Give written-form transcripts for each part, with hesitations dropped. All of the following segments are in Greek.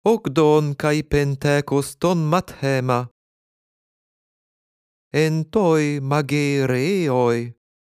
Ogdon kai pentekoston mathema. En toi magereoi.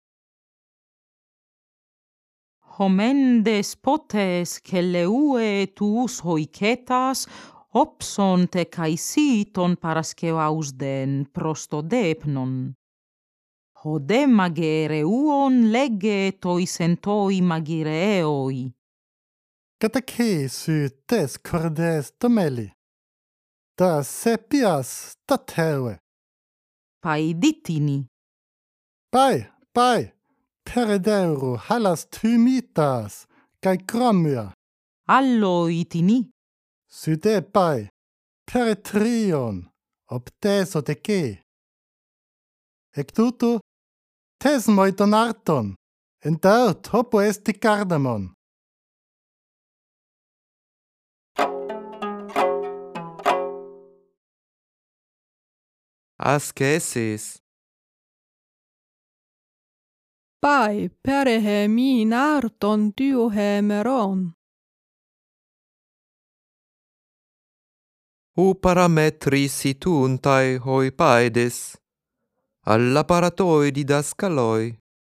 Homendes potes keleue tuus hoiketas, opson te kaisiton paraskevausden prostodepnon. Hode magereuon lege toisentoi magireoi. Κατακίσου τες κορδές το μέλι. Τα σεπιάς τα τέουε. Paiditini. Πάει, περιδέρου χάλας τουμίτας, καί κρόμια. Alloitini. Süde πάει, περιτρίον, οπτές οτεκέ. Εκ τούτου, τες moi τον άρτον, εν ταut όπου έστι κάρδαμον. Askesis. Pai perehe min arton työhemeron. U parametris ituntai hoi paedes. Alla paratoi didascaloi.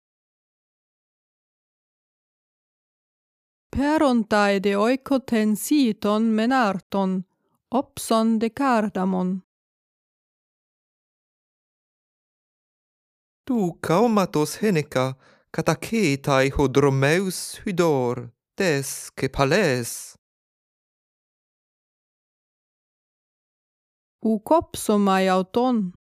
Perontaide oikoten siiton menarton, opson de cardamon. Tu caumatos heneca, catacetai hodromeus hydor, des que pales. U kopsomai auton.